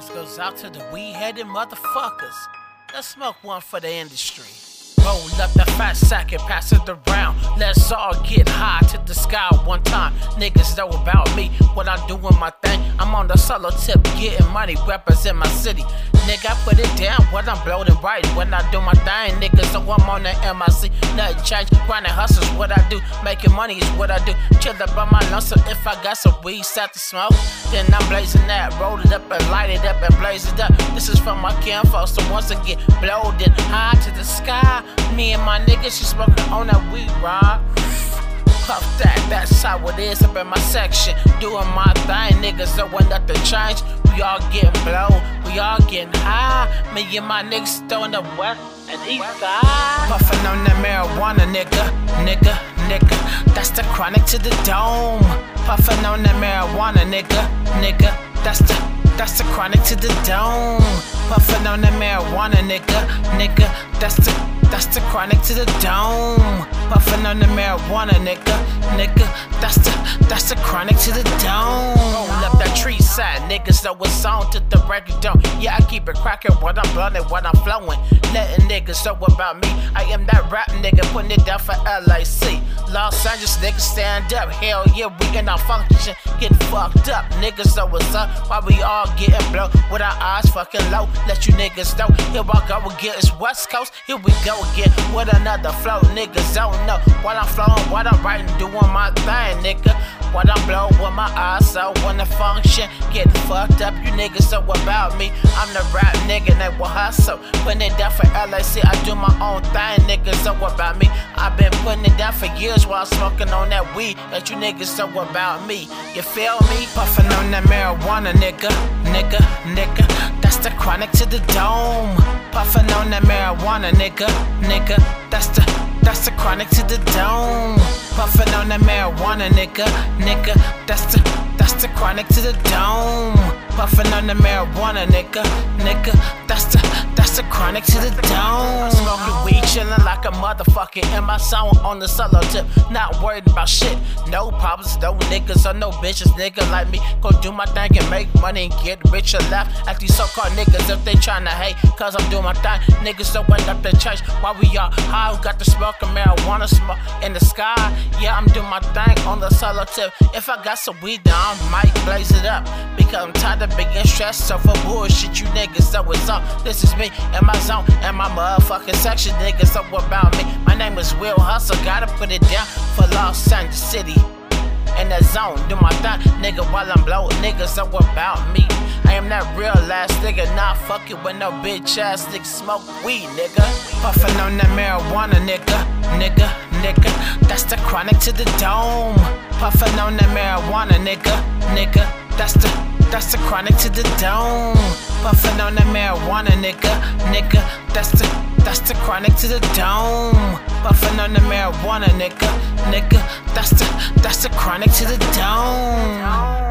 This goes out to the weed-headed motherfuckers. Let's smoke one for the industry. Roll up that fat sack and pass it around. Let's all get high to the sky one time. Niggas know about me when I'm doing my thing. I'm on the solo tip, getting money, represent my city. Nigga, I put it down when I'm blowing right. When I do my thing, niggas, so I'm on the MIC. Nothing change, grinding hustles, what I do. Making money is what I do. Chillin' by my lunch, so if I got some weed set to smoke, then I'm blazing that. Roll it up and light it up and blaze it up. This is from my kinfolk, so once I get blowed and high to the sky, me and my niggas, she smoking on that weed, right? Puff that, that's how it is up in my section. Doing my thing, niggas don't want nothing change. We all getting blow, we all getting high. Me and my niggas throwing the west and east side. Puffin' on that marijuana, nigga. That's the chronic to the dome. Puffin' on that marijuana, nigga. That's the chronic to the dome. Puffin' on that marijuana, nigga. That's the chronic to the dome. Puffin' on the marijuana, nigga. That's the chronic to the dome. Roll up that tree side, niggas know what's on to the record dome. Yeah, I keep it crackin' when I'm blowing, when I'm flowing. Letting niggas know about me. I am that rap nigga, putting it down for LAC. Los Angeles niggas stand up. Hell yeah, we in our function, getting fucked up. Niggas know what's up, while we all getting blown with our eyes fucking low. Let you niggas know. Here I go again, it's West Coast. Here we go again with another flow. Niggas don't know what I'm flowing, what I'm writing, doing my thing, nigga. What I'm blowing with my eyes, so when the function get fucked up, you niggas know about me. I'm the rap nigga that will hustle, putting it down for LAC. I do my own thing, niggas know about me. I've been putting it down for years while smoking on that weed that you niggas know about me. You feel me? Puffing on that marijuana, nigga. That's the chronic to the dome. Puffing on that marijuana, nigga. That's the chronic to the dome. Puffin' on that marijuana, nigga. That's the chronic to the dome. Puffin' on the marijuana, nigga. That's the chronic to the dome. Smoking weed, chillin' like a motherfucker in my zone on the solo tip. Not worried about shit. No problems, no niggas or no bitches. Nigga like me, go do my thing and make money and get rich or laugh at these so-called niggas if they tryna hate. Cause I'm doing my thing. Niggas don't wake up to church while we all high. Got the smoking marijuana smoke in the sky. Yeah, I'm doing my thing on the solo tip. If I got some weed, then I might blaze it up. Because I'm tired of being stressed over bullshit. You niggas know what's up. This is me and my zone and my motherfucking section. Niggas know about me. My name is Will Hustle. Gotta put it down for Los Angeles City. In that zone, do my thing, nigga, while I'm blowing. Niggas know about me. I am that real ass nigga, not fucking with no bitch ass nigga. Smoke weed, nigga. Puffin' on that marijuana, nigga. That's the chronic to the dome. Puffin' on that marijuana, nigga. That's the chronic to the dome. Puffin' on that marijuana, nigga. That's the chronic to the dome. Puffin' on the marijuana, nigga. That's the chronic to the dome.